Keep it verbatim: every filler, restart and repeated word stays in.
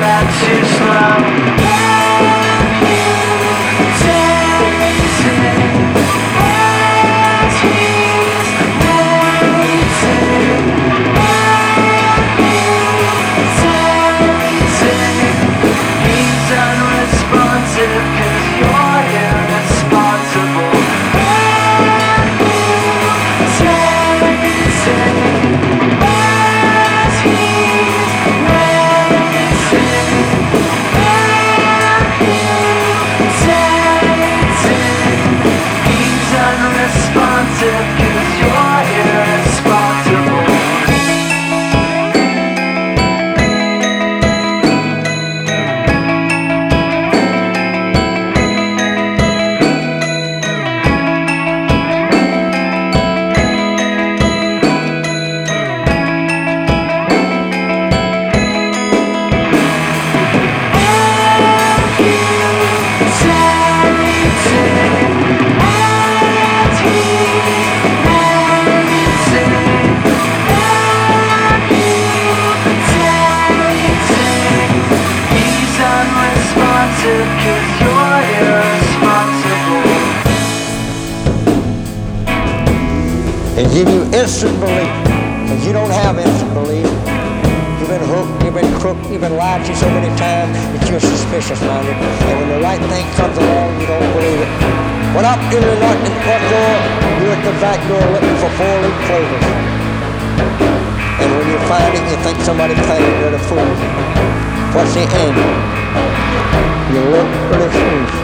that too slow. And give you instant belief, because you don't have instant belief. You've been hooked, you've been crooked, you've been lied to so many times that you're suspicious-minded. And when the right thing comes along, you don't believe it. When up in the night in the front door, you're at the back door looking for four-leaf clovers. And when you find it, you think somebody paid, you're the fool. What's the end? You look pretty foolish.